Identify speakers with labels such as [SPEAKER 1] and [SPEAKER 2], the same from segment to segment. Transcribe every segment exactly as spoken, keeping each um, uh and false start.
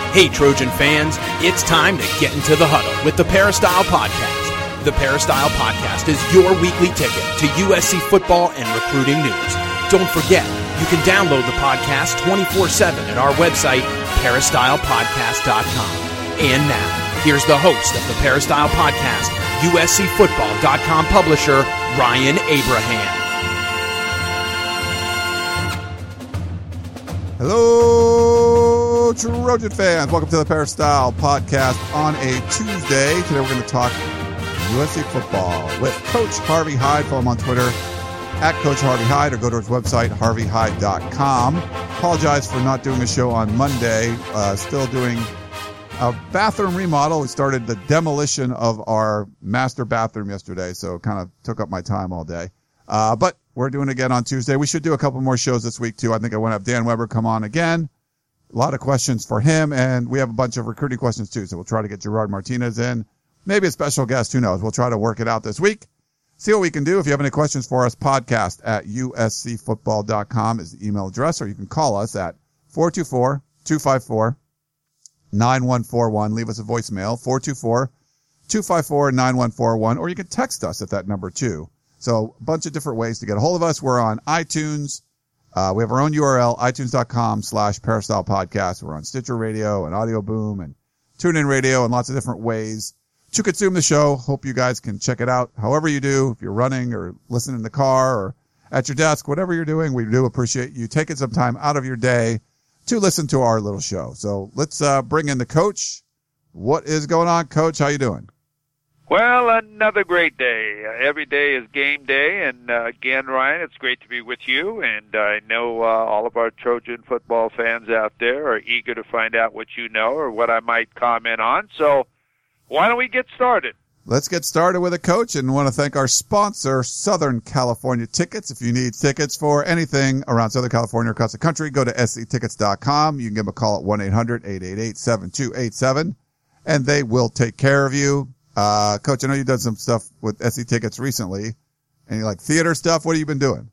[SPEAKER 1] Hey, Trojan fans, it's time to get into the huddle with the Peristyle Podcast. The Peristyle Podcast is your weekly ticket to U S C football and recruiting news. Don't forget, you can download the podcast twenty-four seven at our website, peristyle podcast dot com. And now, here's the host of the Peristyle Podcast, U S C football dot com publisher, Ryan Abraham.
[SPEAKER 2] Hello, Trojan fans. Welcome to the Peristyle Podcast on a Tuesday. Today we're going to talk U S C football with Coach Harvey Hyde. Follow him on Twitter at Coach Harvey Hyde, or go to his website, harvey hyde dot com. Apologize for not doing a show on Monday. Uh, still doing a bathroom remodel. We started the demolition of our master bathroom yesterday, so it kind of took up my time all day. Uh, but we're doing it again on Tuesday. We should do a couple more shows this week, too. I think I want to have Dan Weber come on again. A lot of questions for him, and we have a bunch of recruiting questions, too. So we'll try to get Gerard Martinez in. Maybe a special guest. Who knows? We'll try to work it out this week. See what we can do. If you have any questions for us, podcast at U S C football dot com is the email address, or you can call us at four two four, two five four, nine one four one. Leave us a voicemail, four two four, two five four, nine one four one, or you can text us at that number, too. So a bunch of different ways to get a hold of us. We're on iTunes. Uh, we have our own U R L, itunes dot com slash Peristyle Podcast. We're on Stitcher Radio and Audio Boom and TuneIn Radio and lots of different ways to consume the show. Hope you guys can check it out however you do. If you're running or listening in the car or at your desk, whatever you're doing, we do appreciate you taking some time out of your day to listen to our little show. So let's uh, bring in the coach. What is going on, Coach? How you doing?
[SPEAKER 3] Well, another great day. Uh, every day is game day, and uh, again, Ryan, it's great to be with you, and I know uh, all of our Trojan football fans out there are eager to find out what you know or what I might comment on, so why don't we get started?
[SPEAKER 2] Let's get started with a coach, and want to thank our sponsor, Southern California Tickets. If you need tickets for anything around Southern California or across the country, go to S C tickets dot com. You can give them a call at one eight hundred, eight eight eight, seven two eight seven, and they will take care of you. Uh, Coach, I know you've done some stuff with S C Tickets recently. Any like theater stuff? What have you been doing?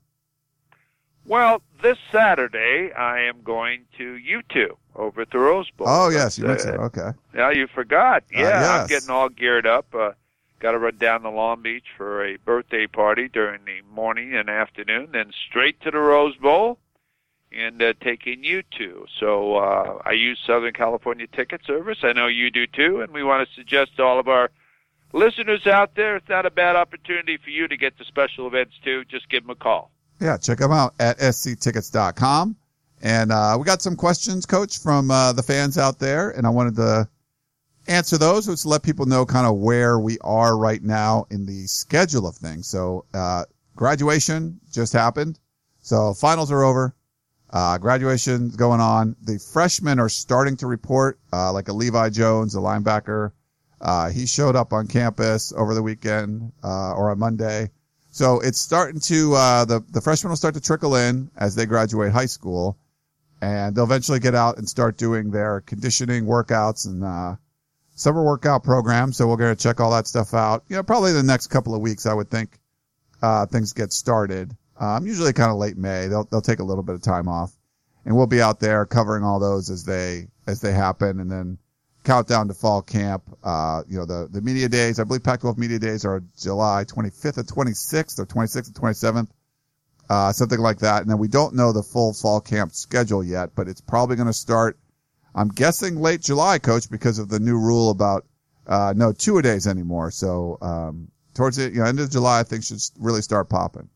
[SPEAKER 3] Well, this Saturday I am going to U two over at the Rose Bowl.
[SPEAKER 2] Oh, yes, you
[SPEAKER 3] uh,
[SPEAKER 2] mentioned it. Okay.
[SPEAKER 3] Yeah, you forgot. Yeah,
[SPEAKER 2] uh, yes.
[SPEAKER 3] I'm getting all geared up. Uh, got to run down to Long Beach for a birthday party during the morning and afternoon, then straight to the Rose Bowl and uh, taking U two. So uh, I use Southern California Ticket Service. I know you do too, and we want to suggest to all of our listeners out there, it's not a bad opportunity for you to get to special events too. Just give them a call.
[SPEAKER 2] Yeah, check them out at S C tickets dot com. And uh, we got some questions, Coach, from uh, the fans out there, and I wanted to answer those, just to let people know kind of where we are right now in the schedule of things. So uh, graduation just happened. So finals are over. Uh, graduation's going on. The freshmen are starting to report, uh, like a Levi Jones, a linebacker. Uh, he showed up on campus over the weekend, uh, or on Monday. So it's starting to, uh, the, the freshmen will start to trickle in as they graduate high school, and they'll eventually get out and start doing their conditioning workouts and, uh, summer workout programs. So we're going to check all that stuff out. You know, probably the next couple of weeks, I would think, uh, things get started. Um, usually kind of late May. They'll, they'll take a little bit of time off, and we'll be out there covering all those as they, as they happen. And then countdown to fall camp. Uh, you know, the, the media days, I believe Pac twelve media days are July twenty-fifth and twenty-sixth, or twenty-sixth and twenty-seventh, uh, something like that. And then we don't know the full fall camp schedule yet, but it's probably going to start, I'm guessing, late July, Coach, because of the new rule about, uh, no two-a-days anymore. So, um, towards the, you know, end of July, I think should really start popping.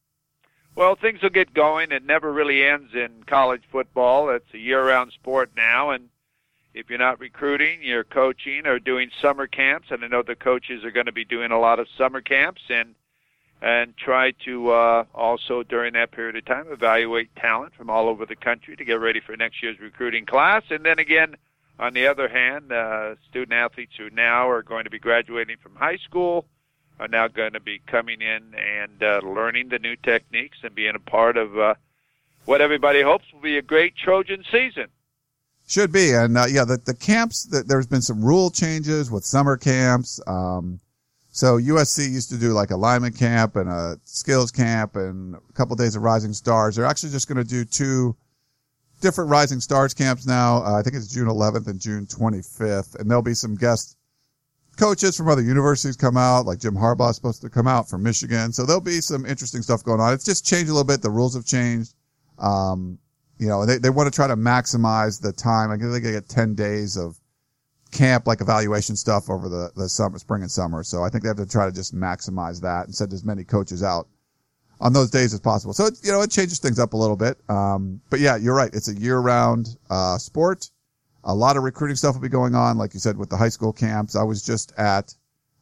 [SPEAKER 3] Well, things will get going. It never really ends in college football. It's a year-round sport now, and if you're not recruiting, you're coaching or doing summer camps, and I know the coaches are going to be doing a lot of summer camps and and try to uh, also during that period of time evaluate talent from all over the country to get ready for next year's recruiting class. And then again, on the other hand, uh, student athletes who now are going to be graduating from high school are now going to be coming in and uh, learning the new techniques and being a part of uh, what everybody hopes will be a great Trojan season.
[SPEAKER 2] Should be. And, uh, yeah, the, the camps, the, there's been some rule changes with summer camps. Um, so U S C used to do like a lineman camp and a skills camp and a couple of days of Rising Stars. They're actually just going to do two different Rising Stars camps now. Uh, I think it's June eleventh and June twenty-fifth, and there'll be some guest coaches from other universities come out, like Jim Harbaugh is supposed to come out from Michigan. So there'll be some interesting stuff going on. It's just changed a little bit. The rules have changed. Um, you know, they, they want to try to maximize the time. I think they get ten days of camp, like evaluation stuff over the, the summer, spring and summer. So I think they have to try to just maximize that and send as many coaches out on those days as possible. So, it, you know, it changes things up a little bit. Um, but yeah, you're right. It's a year round, uh, sport. A lot of recruiting stuff will be going on, like you said, with the high school camps. I was just at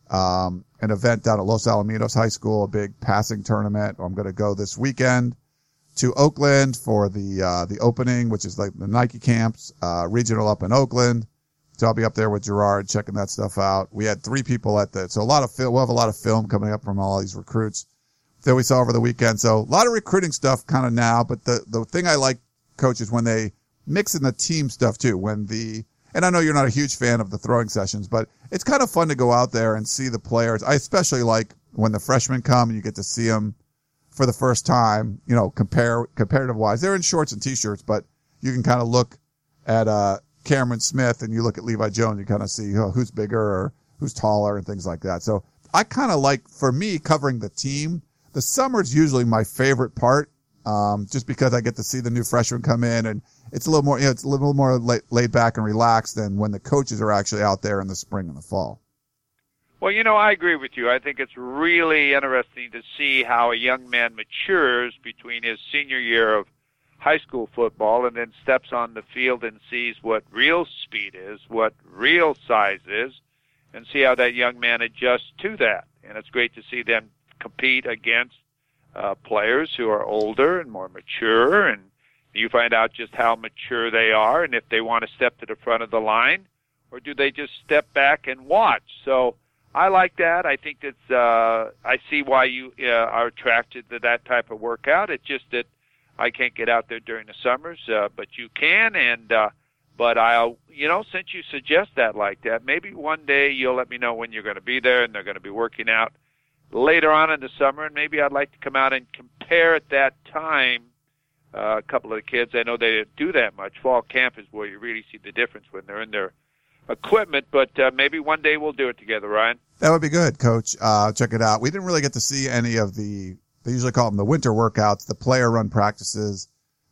[SPEAKER 2] um an event down at Los Alamitos High School, a big passing tournament. I'm going to go this weekend to Oakland for the uh the opening, which is like the Nike camps, uh regional up in Oakland. So I'll be up there with Gerard checking that stuff out. We had three people at the, so a lot of film, we'll have a lot of film coming up from all these recruits that we saw over the weekend. So a lot of recruiting stuff kind of now, but the the thing I like, Coach, is when they mix in the team stuff too. When the, and I know you're not a huge fan of the throwing sessions, but it's kind of fun to go out there and see the players. I especially like when the freshmen come and you get to see them for the first time, you know, compare, comparative wise. They're in shorts and t-shirts, but you can kind of look at, uh, Cameron Smith and you look at Levi Jones, you kind of see oh, who's bigger or who's taller and things like that. So I kind of like, for me, covering the team. The summer's usually my favorite part, um, just because I get to see the new freshmen come in and it's a little more, you know, it's a little more laid, laid back and relaxed than when the coaches are actually out there in the spring and the fall.
[SPEAKER 3] Well, you know, I agree with you. I think it's really interesting to see how a young man matures between his senior year of high school football and then steps on the field and sees what real speed is, what real size is, and see how that young man adjusts to that. And it's great to see them compete against uh, players who are older and more mature, and you find out just how mature they are and if they want to step to the front of the line or do they just step back and watch. So I like that. I think that's, uh, I see why you uh, are attracted to that type of workout. It's just that I can't get out there during the summers, uh, but you can. And, uh, but I'll, you know, since you suggest that like that, maybe one day you'll let me know when you're going to be there and they're going to be working out later on in the summer. And maybe I'd like to come out and compare at that time Uh, a couple of the kids. I know they didn't do that much. Fall camp is where you really see the difference when they're in their equipment, but uh, maybe one day we'll do it together, Ryan.
[SPEAKER 2] That would be good, Coach. Uh, check it out. We didn't really get to see any of the, they usually call them the winter workouts, the player run practices.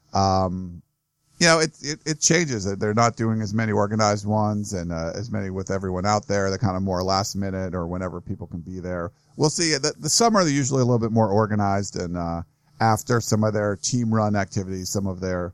[SPEAKER 2] Um, you know, it, it, it changes. They're not doing as many organized ones and uh, as many with everyone out there. They're kind of more last minute or whenever people can be there. We'll see. The, the summer, they're usually a little bit more organized and, uh, after some of their team run activities, some of their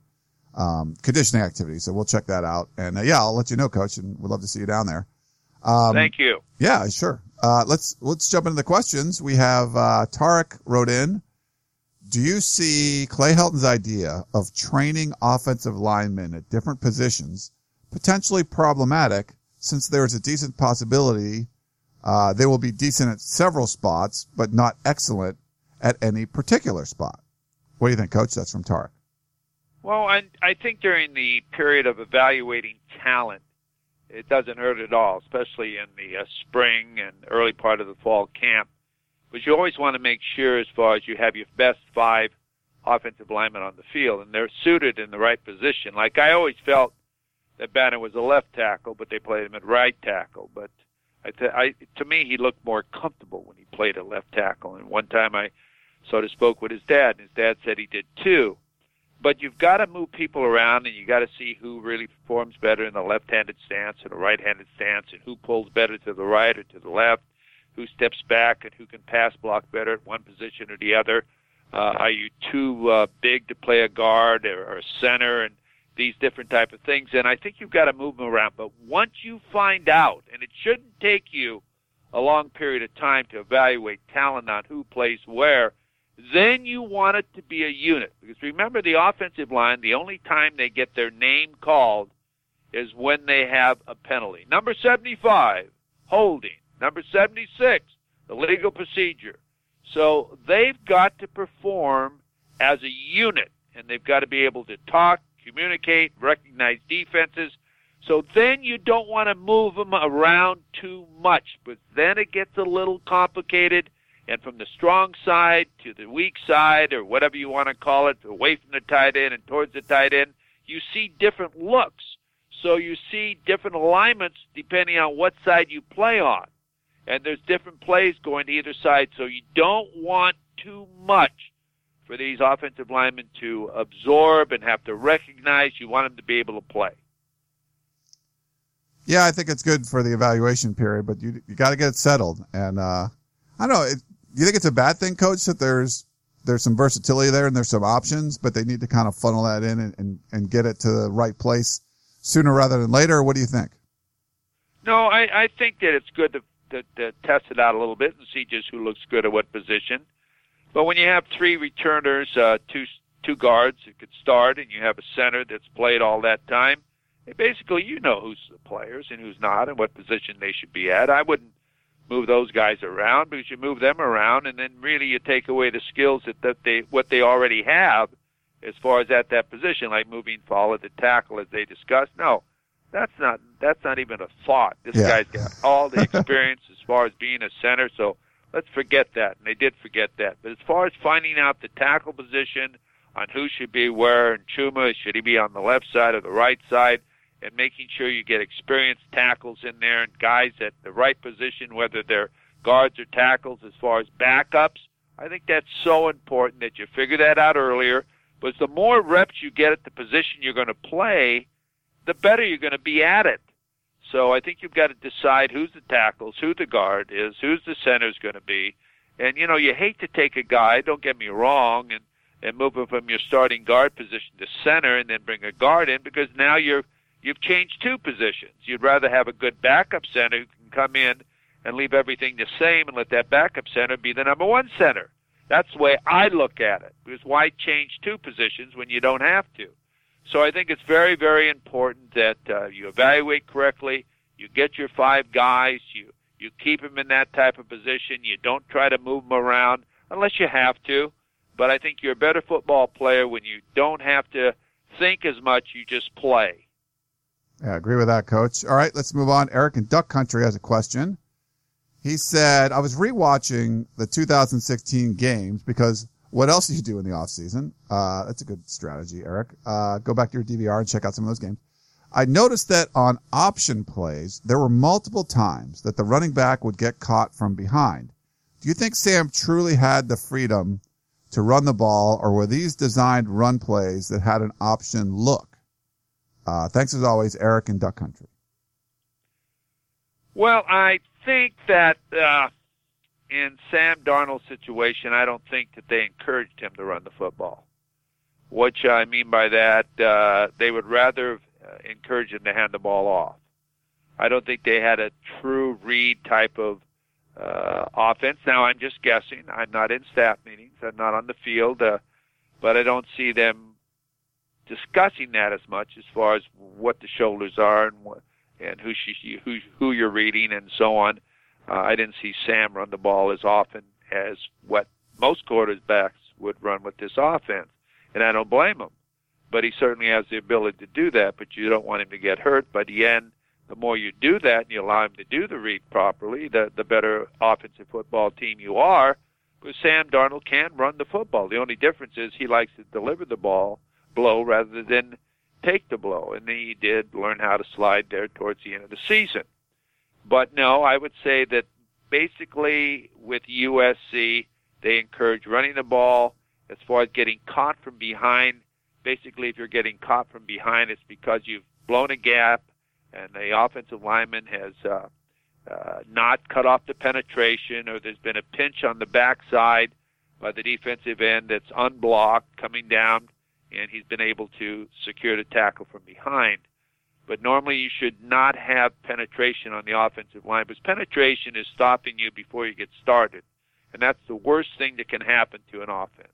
[SPEAKER 2] um conditioning activities. So we'll check that out. And uh, yeah, I'll let you know, Coach, and we'd love to see you down there. Um,
[SPEAKER 3] Thank you.
[SPEAKER 2] Yeah, sure. Uh, let's, let's jump into the questions. We have, uh, Tarek wrote in. Do you see Clay Helton's idea of training offensive linemen at different positions potentially problematic since there's a decent possibility, uh, they will be decent at several spots, but not excellent at any particular spot? What do you think, Coach? That's from Tarek.
[SPEAKER 3] Well, I, I think during the period of evaluating talent, it doesn't hurt at all, especially in the uh, spring and early part of the fall camp. But you always want to make sure as far as you have your best five offensive linemen on the field, and they're suited in the right position. Like I always felt that Banner was a left tackle, but they played him at right tackle. But I, th- I to me, he looked more comfortable when he played at left tackle. And one time I sort of spoke with his dad, and his dad said he did too. But you've got to move people around, and you got to see who really performs better in the left-handed stance and the right-handed stance, and who pulls better to the right or to the left, who steps back, and who can pass block better at one position or the other. Uh, are you too uh, big to play a guard or, or a center, and these different type of things? And I think you've got to move them around. But once you find out, and it shouldn't take you a long period of time to evaluate talent on who plays where, then you want it to be a unit. Because remember, the offensive line, the only time they get their name called is when they have a penalty. Number seventy-five, holding. Number seventy-six, the legal procedure. So they've got to perform as a unit, and they've got to be able to talk, communicate, recognize defenses. So then you don't want to move them around too much, but then it gets a little complicated. And from the strong side to the weak side, or whatever you want to call it, away from the tight end and towards the tight end, you see different looks. So you see different alignments depending on what side you play on. And there's different plays going to either side. So you don't want too much for these offensive linemen to absorb and have to recognize. You want them to be able to play.
[SPEAKER 2] Yeah, I think it's good for the evaluation period, but you you got to get it settled. And uh, I don't know. It, do you think it's a bad thing, Coach, that there's there's some versatility there and there's some options, but they need to kind of funnel that in and, and, and get it to the right place sooner rather than later? Or what do you think?
[SPEAKER 3] No, I, I think that it's good to, to, to test it out a little bit and see just who looks good at what position. But when you have three returners, uh, two two guards that could start, and you have a center that's played all that time, basically you know who's the players and who's not and what position they should be at. I wouldn't move those guys around, because you move them around and then really you take away the skills that, that they what they already have as far as at that position, like moving forward to tackle as they discussed. No, that's not that's not even a thought. This
[SPEAKER 2] yeah.
[SPEAKER 3] guy's got all the experience as far as being a center, so let's forget that. And they did forget that. But as far as finding out the tackle position on who should be where, and Chuma, should he be on the left side or the right side, and making sure you get experienced tackles in there and guys at the right position, whether they're guards or tackles, as far as backups. I think that's so important that you figure that out earlier. But the more reps you get at the position you're going to play, the better you're going to be at it. So I think you've got to decide who's the tackles, who the guard is, who's the center's going to be. And, you know, you hate to take a guy, don't get me wrong, and, and move him from your starting guard position to center and then bring a guard in, because now you're You've changed two positions. You'd rather have a good backup center who can come in and leave everything the same and let that backup center be the number one center. That's the way I look at it, because why change two positions when you don't have to? So I think it's very, very important that uh, you evaluate correctly, you get your five guys, you, you keep them in that type of position, you don't try to move them around unless you have to. But I think you're a better football player when you don't have to think as much, you just play.
[SPEAKER 2] Yeah, I agree with that, Coach. All right, let's move on. Eric in Duck Country has a question. He said, I was rewatching the two thousand sixteen games because what else do you do in the off season? Uh, that's a good strategy, Eric. Uh, go back to your D V R and check out some of those games. I noticed that on option plays, there were multiple times that the running back would get caught from behind. Do you think Sam truly had the freedom to run the ball, or were these designed run plays that had an option look? Uh, thanks as always, Eric in Duck Country.
[SPEAKER 3] Well, I think that uh, in Sam Darnold's situation, I don't think that they encouraged him to run the football. What I mean by that, uh, they would rather uh, encourage him to hand the ball off. I don't think they had a true read type of uh, offense. Now, I'm just guessing. I'm not in staff meetings. I'm not on the field. Uh, but I don't see them discussing that as much as far as what the shoulders are and what, and who she, who who you're reading and so on. Uh, I didn't see Sam run the ball as often as what most quarterbacks would run with this offense, and I don't blame him. But he certainly has the ability to do that. But you don't want him to get hurt. By the end, the more you do that and you allow him to do the read properly, the the better offensive football team you are. Because Sam Darnold can run the football. The only difference is he likes to deliver the ball blow rather than take the blow, and he did learn how to slide there towards the end of the season. But no, I would say that basically with U S C, they encourage running the ball. As far as getting caught from behind, basically if you're getting caught from behind, it's because you've blown a gap and the offensive lineman has uh, uh, not cut off the penetration, or there's been a pinch on the backside by the defensive end that's unblocked coming down, and he's been able to secure the tackle from behind. But normally you should not have penetration on the offensive line, because penetration is stopping you before you get started. And that's the worst thing that can happen to an offense.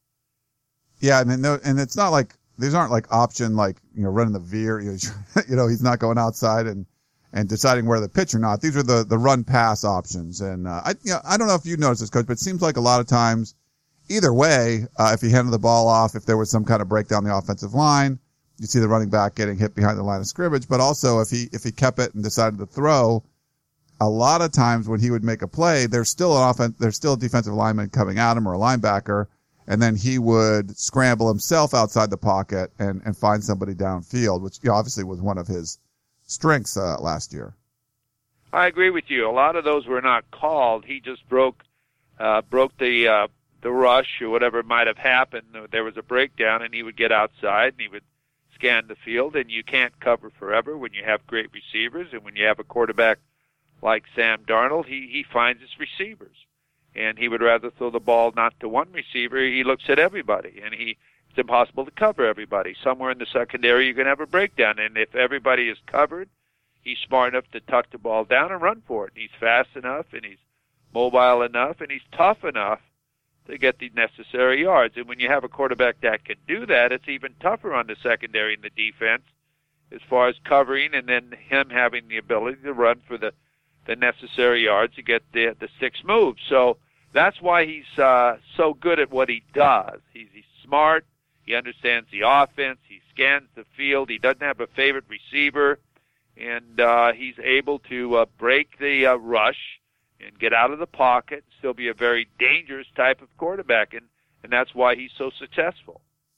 [SPEAKER 2] Yeah, and no, and it's not like, these aren't like option, like, you know, running the veer, you know, you know he's not going outside and, and deciding where to pitch or not. These are the, the run pass options. And, uh, I, you know, I don't know if you noticed this, Coach, but it seems like a lot of times, either way, uh, if he handed the ball off, if there was some kind of breakdown the offensive line, you see the running back getting hit behind the line of scrimmage. But also if he, if he kept it and decided to throw, a lot of times when he would make a play, there's still an offense, there's still a defensive lineman coming at him or a linebacker, and then he would scramble himself outside the pocket and, and find somebody downfield, which you know, obviously was one of his strengths uh, last year.
[SPEAKER 3] I agree with you. A lot of those were not called. He just broke uh, broke the uh, the rush or whatever might have happened. There was a breakdown, and he would get outside and he would scan the field. And you can't cover forever when you have great receivers, and when you have a quarterback like Sam Darnold, he he finds his receivers, and he would rather throw the ball not to one receiver. He looks at everybody, and he it's impossible to cover everybody. Somewhere in the secondary, you're going to have a breakdown, and if everybody is covered, he's smart enough to tuck the ball down and run for it. He's fast enough, and he's mobile enough, and he's tough enough to get the necessary yards. And when you have a quarterback that can do that, it's even tougher on the secondary and the defense as far as covering, and then him having the ability to run for the, the necessary yards to get the, the six moves. So that's why he's uh, so good at what he does. He's, he's smart. He understands the offense. He scans the field. He doesn't have a favorite receiver. And uh, he's able to uh, break the uh, rush and get out of the pocket and still be a very dangerous type of quarterback, and, and that's why he's so successful.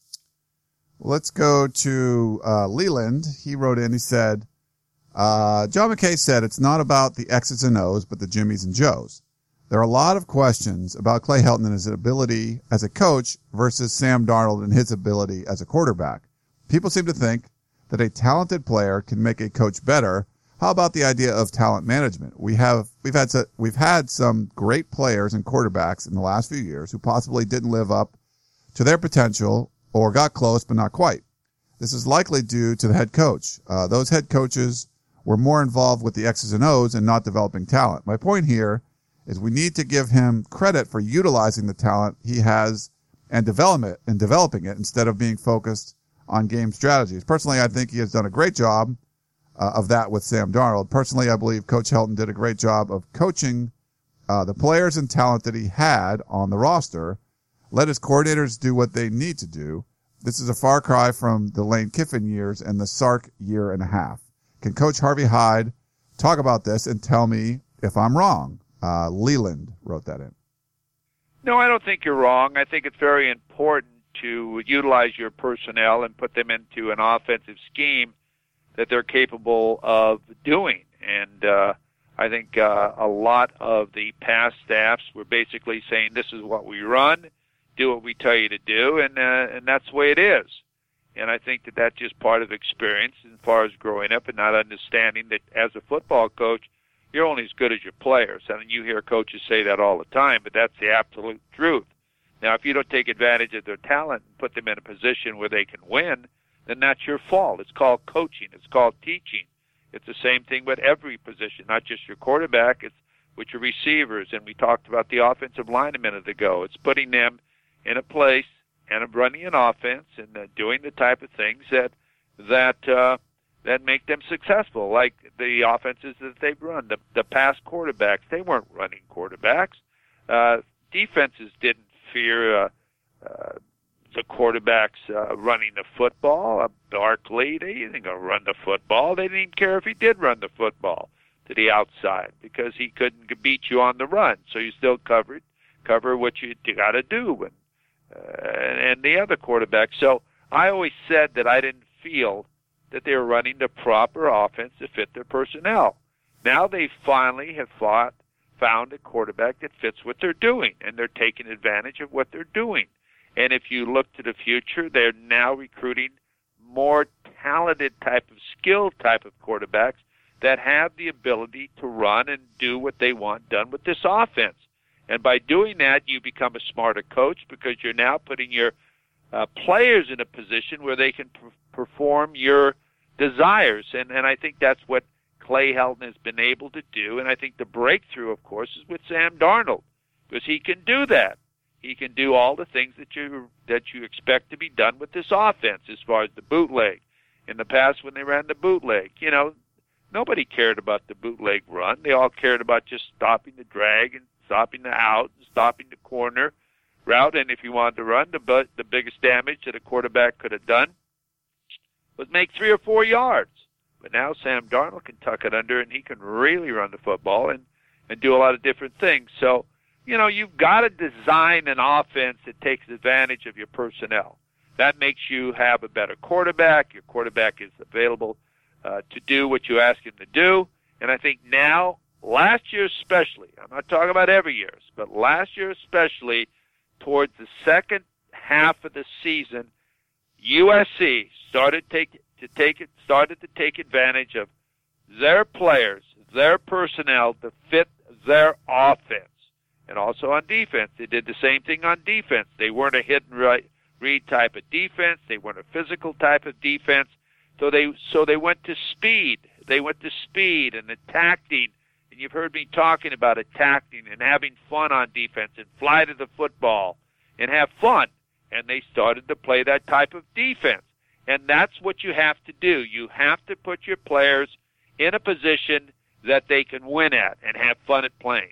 [SPEAKER 2] Let's go to uh, Leland. He wrote in, he said, uh, John McKay said it's not about the X's and O's, but the Jimmies and Joes. There are a lot of questions about Clay Helton and his ability as a coach versus Sam Darnold and his ability as a quarterback. People seem to think that a talented player can make a coach better. How about the idea of talent management? We have, we've had, to, we've had some great players and quarterbacks in the last few years who possibly didn't live up to their potential or got close, but not quite. This is likely due to the head coach. Uh, those head coaches were more involved with the X's and O's and not developing talent. My point here is we need to give him credit for utilizing the talent he has and develop it and developing it instead of being focused on game strategies. Personally, I think he has done a great job uh, of that with Sam Darnold. Personally, I believe Coach Helton did a great job of coaching uh, the players and talent that he had on the roster. Let his coordinators do what they need to do. This is a far cry from the Lane Kiffin years and the Sark year and a half. Can Coach Harvey Hyde talk about this and tell me if I'm wrong? Uh, Leland wrote that in.
[SPEAKER 3] No, I don't think you're wrong. I think it's very important to utilize your personnel and put them into an offensive scheme that they're capable of doing. And uh, I think uh, a lot of the past staffs were basically saying, this is what we run, do what we tell you to do, and uh, and that's the way it is. And I think that that's just part of experience as far as growing up and not understanding that as a football coach, you're only as good as your players. I mean, you hear coaches say that all the time, but that's the absolute truth. Now, if you don't take advantage of their talent and put them in a position where they can win, then that's your fault. It's called coaching. It's called teaching. It's the same thing with every position, not just your quarterback. It's with your receivers, and we talked about the offensive line a minute ago. It's putting them in a place and running an offense and uh, doing the type of things that that uh, that make them successful, like the offenses that they've run. The, the past quarterbacks, they weren't running quarterbacks. Uh, defenses didn't fear uh, uh, the quarterbacks uh, running the football. Uh, Barkley, they didn't go run the football. They didn't even care if he did run the football to the outside because he couldn't beat you on the run. So you still covered, cover what you, you got to do, and, uh, and the other quarterbacks. So I always said that I didn't feel that they were running the proper offense to fit their personnel. Now they finally have fought, found a quarterback that fits what they're doing, and they're taking advantage of what they're doing. And if you look to the future, they're now recruiting more talented type of skilled type of quarterbacks that have the ability to run and do what they want done with this offense. And by doing that, you become a smarter coach because you're now putting your uh, players in a position where they can p- perform your desires. And, and I think that's what Clay Helton has been able to do. And I think the breakthrough, of course, is with Sam Darnold because he can do that. He can do all the things that you that you expect to be done with this offense as far as the bootleg. In the past, when they ran the bootleg, you know, nobody cared about the bootleg run. They all cared about just stopping the drag and stopping the out and stopping the corner route. And if you wanted to run, the the biggest damage that a quarterback could have done was make three or four yards. But now Sam Darnold can tuck it under, and he can really run the football and, and do a lot of different things. So you know, you've got to design an offense that takes advantage of your personnel. That makes you have a better quarterback. Your quarterback is available uh, to do what you ask him to do. And I think now, last year especially, I'm not talking about every year, but last year especially, towards the second half of the season, U S C started take, to take it, started to take advantage of their players, their personnel to fit their offense. And also on defense, they did the same thing on defense. They weren't a hit and read type of defense. They weren't a physical type of defense. So they so they went to speed. They went to speed and attacking. And you've heard me talking about attacking and having fun on defense and fly to the football and have fun. And they started to play that type of defense. And that's what you have to do. You have to put your players in a position that they can win at and have fun at playing.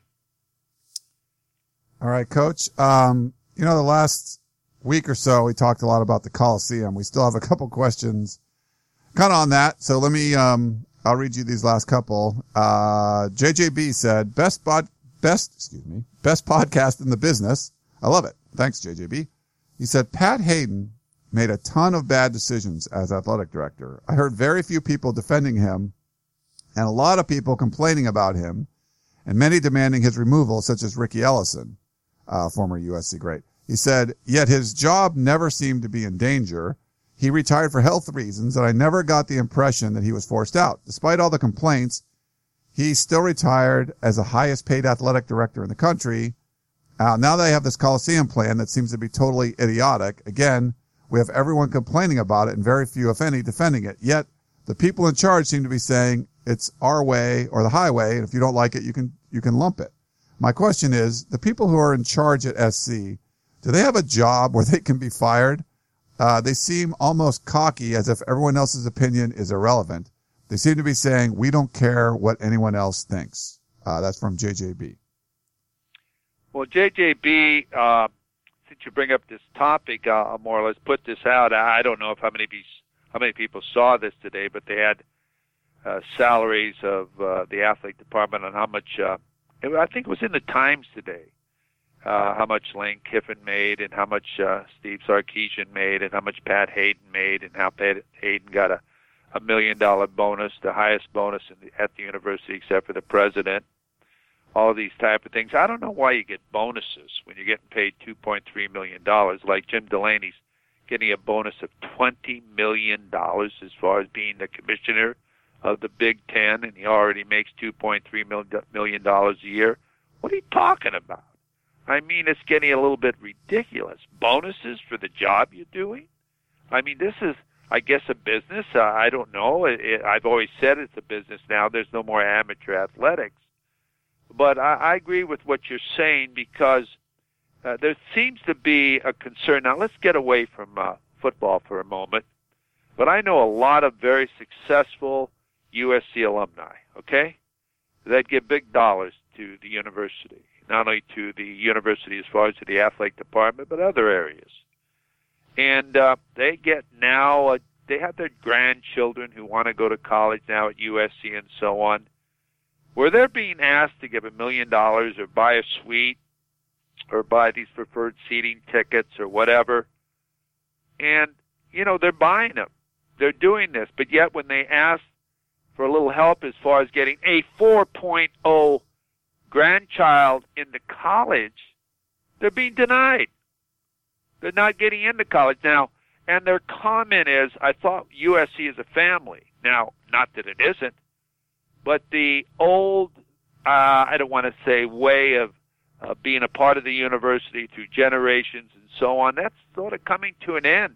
[SPEAKER 2] All right, Coach. Um, you know, the last week or so, we talked a lot about the Coliseum. We still have a couple questions kind of on that. So let me, um, I'll read you these last couple. Uh, J J B said, best pod, best, excuse me, best podcast in the business. I love it. Thanks, J J B. He said, Pat Hayden made a ton of bad decisions as athletic director. I heard very few people defending him and a lot of people complaining about him and many demanding his removal, such as Ricky Ellison. Uh, former U S C great. He said, yet his job never seemed to be in danger. He retired for health reasons, and I never got the impression that he was forced out. Despite all the complaints, he still retired as the highest paid athletic director in the country. Uh, now they have this Coliseum plan that seems to be totally idiotic. Again, we have everyone complaining about it and very few, if any, defending it. Yet the people in charge seem to be saying it's our way or the highway, and if you don't like it, you can, you can lump it. My question is, the people who are in charge at S C, do they have a job where they can be fired? Uh, they seem almost cocky, as if everyone else's opinion is irrelevant. They seem to be saying, we don't care what anyone else thinks. Uh, that's from J J B.
[SPEAKER 3] Well, J J B, uh, since you bring up this topic, uh, I'll more or less put this out. I don't know if how many, how many people saw this today, but they had uh, salaries of uh, the athletic department on how much, uh, I think it was in the Times today, uh, how much Lane Kiffin made and how much uh, Steve Sarkisian made and how much Pat Hayden made and how Pat Hayden got a, a million dollar bonus, the highest bonus in the, at the university except for the president. All of these type of things. I don't know why you get bonuses when you're getting paid two point three million dollars. Like Jim Delaney's getting a bonus of twenty million dollars as far as being the commissioner of the Big Ten, and he already makes two point three million dollars a year. What are you talking about? I mean, it's getting a little bit ridiculous. Bonuses for the job you're doing? I mean, this is, I guess, a business. Uh, I don't know. It, it, I've always said it's a business now. There's no more amateur athletics. But I, I agree with what you're saying because uh, there seems to be a concern. Now, let's get away from uh, football for a moment. But I know a lot of very successful U S C alumni, okay, that give big dollars to the university, not only to the university as far as to the athletic department, but other areas. And uh, they get now, uh, they have their grandchildren who want to go to college now at U S C and so on, where they're being asked to give a million dollars or buy a suite or buy these preferred seating tickets or whatever. And, you know, they're buying them. They're doing this. But yet when they ask for a little help as far as getting a four point oh grandchild into college, they're being denied. They're not getting into college. Now, and their comment is, I thought U S C is a family. Now, not that it isn't, but the old, uh, I don't want to say way of uh, being a part of the university through generations and so on, that's sort of coming to an end.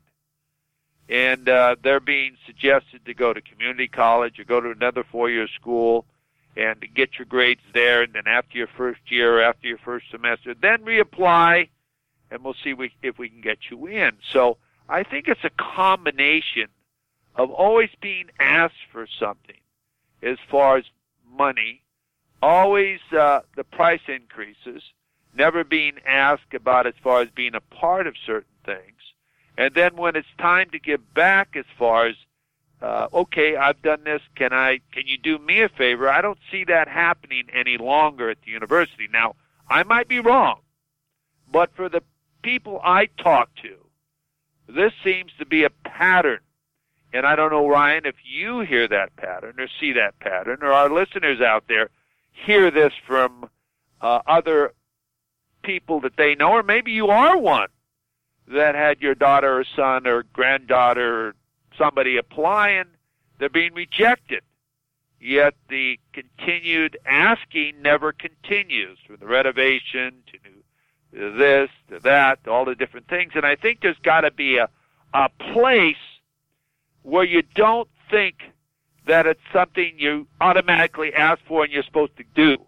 [SPEAKER 3] And uh, they're being suggested to go to community college or go to another four-year school and to get your grades there, and then after your first year or after your first semester, then reapply, and we'll see if we can get you in. So I think it's a combination of always being asked for something as far as money, always uh, the price increases, never being asked about as far as being a part of certain things. And then when it's time to give back as far as, uh, okay, I've done this, can I, can you do me a favor? I don't see that happening any longer at the university. Now, I might be wrong, but for the people I talk to, this seems to be a pattern. And I don't know, Ryan, if you hear that pattern or see that pattern, or our listeners out there hear this from uh, other people that they know, or maybe you are one that had your daughter or son or granddaughter or somebody apply and they're being rejected. Yet the continued asking never continues, from the renovation to this, to that, to all the different things. And I think there's got to be a, a place where you don't think that it's something you automatically ask for and you're supposed to do.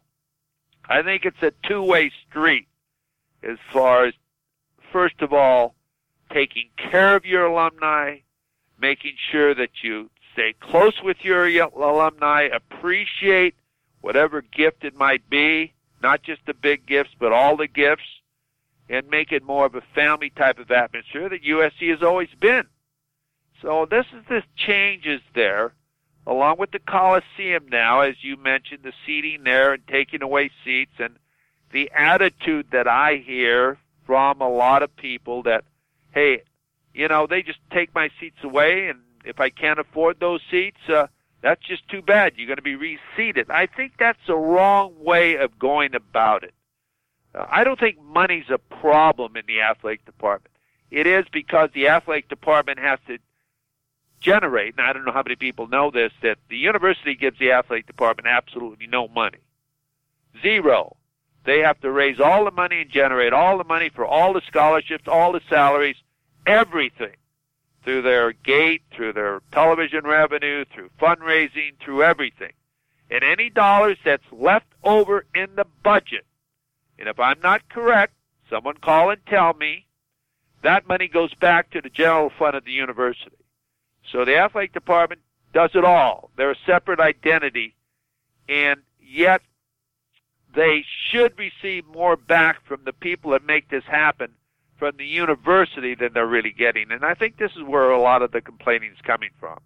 [SPEAKER 3] I think it's a two-way street as far as, first of all, taking care of your alumni, making sure that you stay close with your alumni, appreciate whatever gift it might be, not just the big gifts, but all the gifts, and make it more of a family type of atmosphere that U S C has always been. So this is this changes there, along with the Coliseum now, as you mentioned, the seating there and taking away seats, and the attitude that I hear from a lot of people that, hey, you know, they just take my seats away, and if I can't afford those seats, uh, that's just too bad. You're going to be reseated. I think that's a wrong way of going about it. Uh, I don't think money's a problem in the athletic department. It is because the athletic department has to generate, and I don't know how many people know this, that the university gives the athletic department absolutely no money. Zero. They have to raise all the money and generate all the money for all the scholarships, all the salaries, everything, through their gate, through their television revenue, through fundraising, through everything. And any dollars that's left over in the budget, and if I'm not correct, someone call and tell me, that money goes back to the general fund of the university. So the athletic department does it all. They're a separate identity, and yet they should receive more back from the people that make this happen from the university than they're really getting. And I think this is where a lot of the complaining is coming from.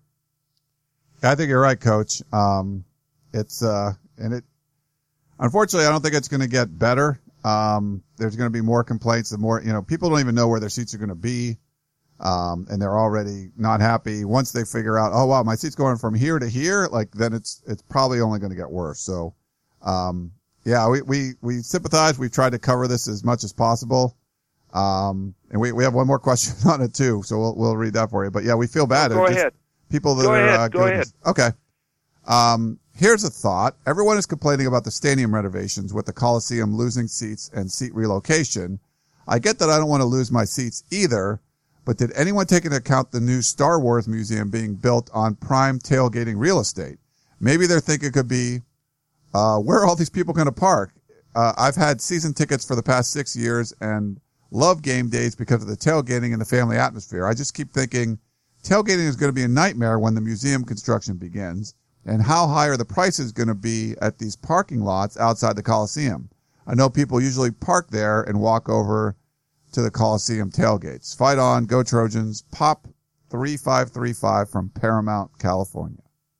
[SPEAKER 2] I think you're right, Coach. Um, it's, uh, and it, unfortunately, I don't think it's going to get better. Um, there's going to be more complaints. The more, you know, people don't even know where their seats are going to be. Um, and they're already not happy. Once they figure out, oh wow, my seat's going from here to here, like then it's, it's probably only going to get worse. So, um, yeah, we, we, we sympathize. We've tried to cover this as much as possible. Um, and we, we have one more question on it too. So we'll, we'll read that for you. But yeah, we feel bad.
[SPEAKER 3] Go
[SPEAKER 2] just
[SPEAKER 3] ahead.
[SPEAKER 2] People that
[SPEAKER 3] Go
[SPEAKER 2] are,
[SPEAKER 3] ahead.
[SPEAKER 2] uh,
[SPEAKER 3] Go ahead.
[SPEAKER 2] Okay. Um, here's a thought. Everyone is complaining about the stadium renovations with the Coliseum losing seats and seat relocation. I get that I don't want to lose my seats either, but did anyone take into account the new Star Wars museum being built on prime tailgating real estate? Maybe they're thinking it could be, uh, where are all these people going to park? Uh, I've had season tickets for the past six years and love game days because of the tailgating and the family atmosphere. I just keep thinking tailgating is going to be a nightmare when the museum construction begins. And how high are the prices going to be at these parking lots outside the Coliseum? I know people usually park there and walk over to the Coliseum tailgates. Fight on, go Trojans. Pop three five three five from Paramount, California.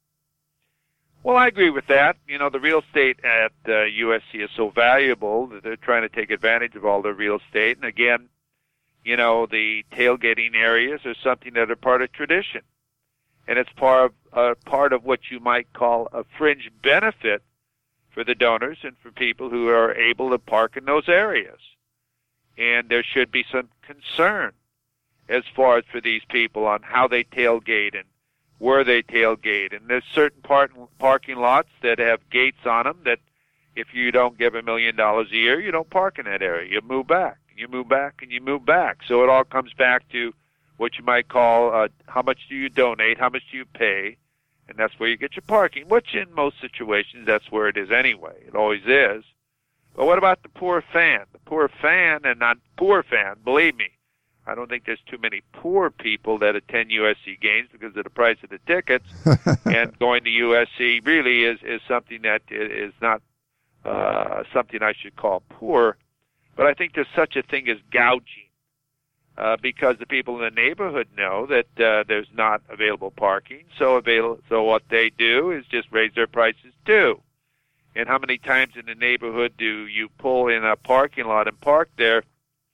[SPEAKER 3] Well, I agree with that. You know, the real estate at uh, U S C is so valuable that they're trying to take advantage of all the real estate. And again, you know, the tailgating areas are something that are part of tradition. And it's part of, uh, part of what you might call a fringe benefit for the donors and for people who are able to park in those areas. And there should be some concern as far as for these people on how they tailgate and where they tailgate. And there's certain part, parking lots that have gates on them that if you don't give a million dollars a year, you don't park in that area. You move back, and you move back, and you move back. So it all comes back to what you might call uh, how much do you donate, how much do you pay, and that's where you get your parking, which in most situations that's where it is anyway. It always is. But what about the poor fan? The poor fan, and not poor fan, believe me, I don't think there's too many poor people that attend U S C games because of the price of the tickets. And going to U S C really is, is something that is not uh, something I should call poor. But I think there's such a thing as gouging uh, because the people in the neighborhood know that uh, there's not available parking. So, avail- so what they do is just raise their prices too. And how many times in the neighborhood do you pull in a parking lot and park there?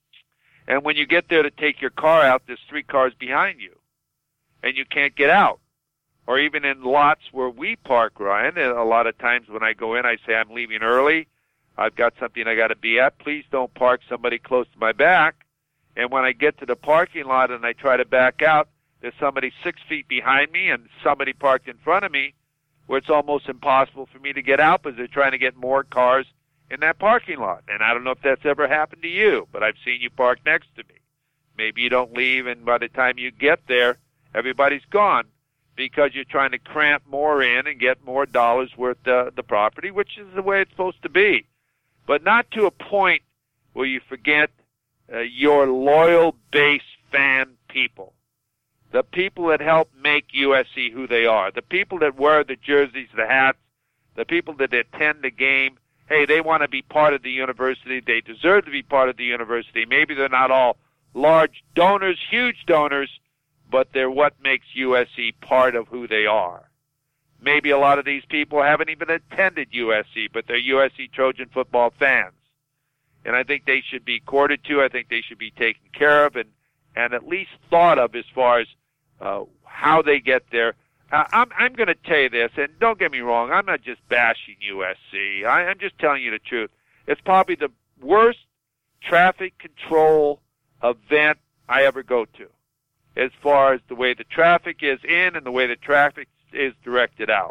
[SPEAKER 3] And when you get there to take your car out, there's three cars behind you, and you can't get out. Or even in lots where we park, Ryan, a lot of times when I go in, I say, I'm leaving early. I've got something I got to be at. Please don't park somebody close to my back. And when I get to the parking lot and I try to back out, there's somebody six feet behind me and somebody parked in front of me, where it's almost impossible for me to get out because they're trying to get more cars in that parking lot. And I don't know if that's ever happened to you, but I've seen you park next to me. Maybe you don't leave, and by the time you get there, everybody's gone because you're trying to cramp more in and get more dollars worth of the property, which is the way it's supposed to be. But not to a point where you forget uh, your loyal base fan people. The people that help make U S C who they are. The people that wear the jerseys, the hats. The people that attend the game. Hey, they want to be part of the university. They deserve to be part of the university. Maybe they're not all large donors, huge donors, but they're what makes U S C part of who they are. Maybe a lot of these people haven't even attended U S C, but they're U S C Trojan football fans. And I think they should be courted to. I think they should be taken care of and, and at least thought of as far as uh, how they get there. Uh, I'm, I'm going to tell you this, and don't get me wrong, I'm not just bashing U S C. I, I'm just telling you the truth. It's probably the worst traffic control event I ever go to, as far as the way the traffic is in and the way the traffic is directed out.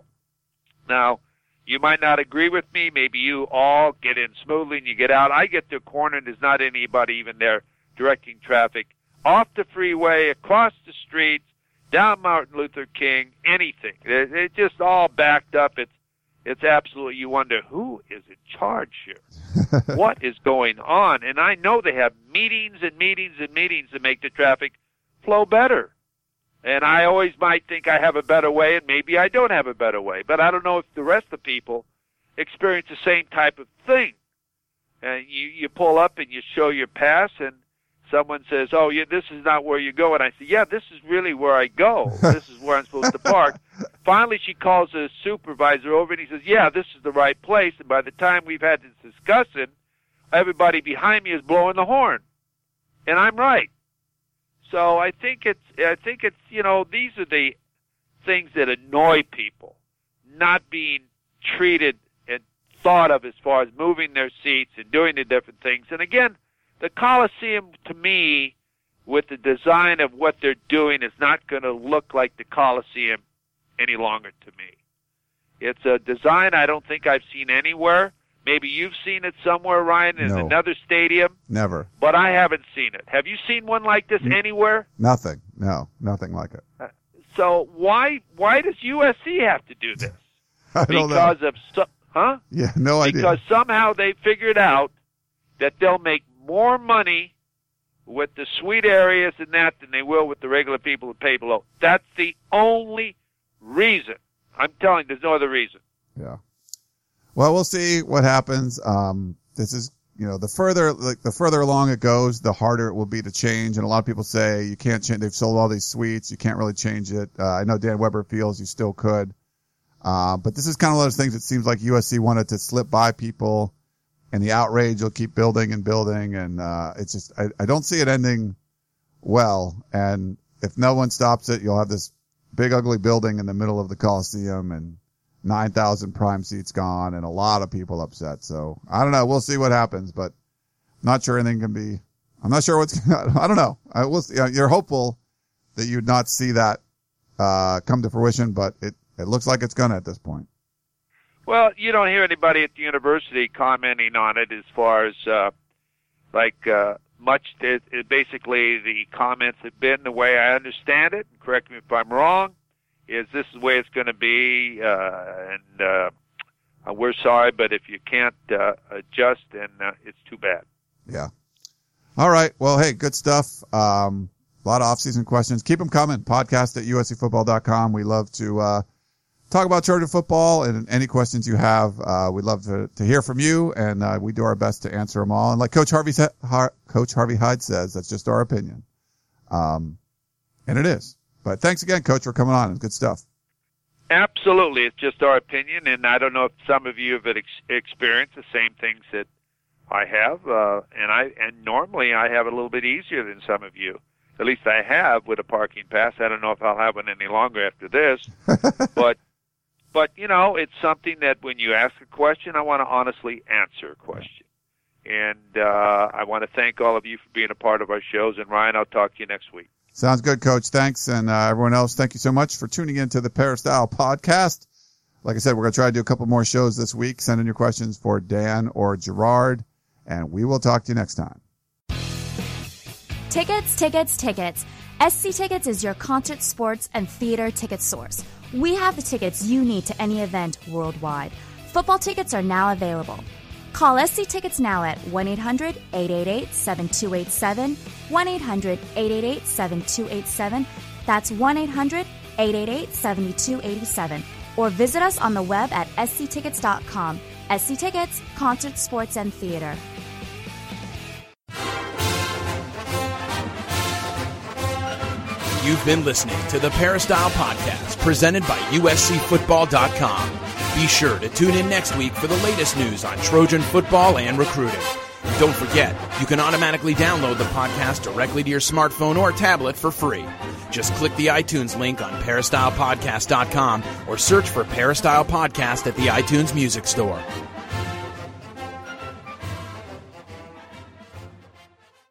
[SPEAKER 3] Now, you might not agree with me. Maybe you all get in smoothly and you get out. I get to a corner and there's not anybody even there directing traffic. Off the freeway, across the streets, down Martin Luther King, anything. It, it just all backed up. It's it's absolutely, you wonder, who is in charge here? What is going on? And I know they have meetings and meetings and meetings to make the traffic flow better. And I always might think I have a better way, and maybe I don't have a better way. But I don't know if the rest of the people experience the same type of thing. And you, you pull up and you show your pass, and someone says, oh, yeah, this is not where you go. And I say, yeah, this is really where I go. This is where I'm supposed to park. Finally, she calls the supervisor over, and he says, yeah, this is the right place. And by the time we've had this discussion, everybody behind me is blowing the horn. And I'm right. So I think it's, I think it's, you know, these are the things that annoy people, not being treated and thought of as far as moving their seats and doing the different things. And again, the Coliseum, to me, with the design of what they're doing, is not going to look like the Coliseum any longer to me. It's a design I don't think I've seen anywhere. Maybe you've seen it somewhere, Ryan, in
[SPEAKER 2] no.
[SPEAKER 3] another stadium.
[SPEAKER 2] Never.
[SPEAKER 3] But I haven't seen it. Have you seen one like this
[SPEAKER 2] N-
[SPEAKER 3] anywhere?
[SPEAKER 2] Nothing. No, nothing like it.
[SPEAKER 3] Uh, so why why does U S C have to do this?
[SPEAKER 2] I don't
[SPEAKER 3] because
[SPEAKER 2] know.
[SPEAKER 3] of so, huh?
[SPEAKER 2] Yeah, no idea.
[SPEAKER 3] Because somehow they figured out that they'll make more money with the suite areas and that than they will with the regular people who pay below. That's the only reason. I'm telling you, there's no other reason.
[SPEAKER 2] Yeah. Well, we'll see what happens. Um, this is, you know, the further, like, the further along it goes, the harder it will be to change. And a lot of people say you can't change. They've sold all these suites. You can't really change it. Uh, I know Dan Weber feels you still could. Uh, but this is kind of one of those things that seems like U S C wanted to slip by people, and the outrage will keep building and building. And, uh, it's just, I, I don't see it ending well. And if no one stops it, you'll have this big, ugly building in the middle of the Coliseum and nine thousand prime seats gone and a lot of people upset. So I don't know. We'll see what happens, but I'm not sure anything can be, I'm not sure what's, I don't know. I will see. You're hopeful that you'd not see that, uh, come to fruition, but it, it looks like it's going to at this point.
[SPEAKER 3] Well, you don't hear anybody at the university commenting on it as far as, uh, like, uh, much, it, it basically the comments have been the way I understand it. Correct me if I'm wrong. Is this is the way it's going to be, uh, and uh, we're sorry, but if you can't uh, adjust, then uh, it's too bad.
[SPEAKER 2] Yeah. All right. Well, hey, good stuff. Um, a lot of off-season questions. Keep them coming. Podcast at U S C football dot com. We love to uh, talk about Trojan football, and any questions you have, uh, we'd love to, to hear from you, and uh, we do our best to answer them all. And like Coach Harvey, Har- Coach Harvey Hyde says, that's just our opinion. Um, and it is. But thanks again, Coach, for coming on. Good stuff.
[SPEAKER 3] Absolutely. It's just our opinion, and I don't know if some of you have ex- experienced the same things that I have, uh, and I and normally I have it a little bit easier than some of you. At least I have with a parking pass. I don't know if I'll have one any longer after this, but but you know, it's something that when you ask a question, I want to honestly answer a question, and uh, I want to thank all of you for being a part of our shows. And Ryan, I'll talk to you next week.
[SPEAKER 2] Sounds good, Coach. Thanks. And uh, everyone else, thank you so much for tuning in to the Peristyle Podcast. Like I said, we're going to try to do a couple more shows this week. Send in your questions for Dan or Gerard, and we will talk to you next time.
[SPEAKER 4] Tickets, tickets, tickets. S C Tickets is your concert, sports, and theater ticket source. We have the tickets you need to any event worldwide. Football tickets are now available. Call S C Tickets now at one eight hundred eight eight eight seven two eight seven, one eight hundred eight eight eight seven two eight seven. That's one eight hundred eight eight eight seven two eight seven. Or visit us on the web at s c tickets dot com. S C Tickets, concert, sports, and theater.
[SPEAKER 1] You've been listening to the Peristyle Podcast, presented by U S C football dot com. Be sure to tune in next week for the latest news on Trojan football and recruiting. And don't forget, you can automatically download the podcast directly to your smartphone or tablet for free. Just click the iTunes link on peristyle podcast dot com or search for Peristyle Podcast at the iTunes Music Store.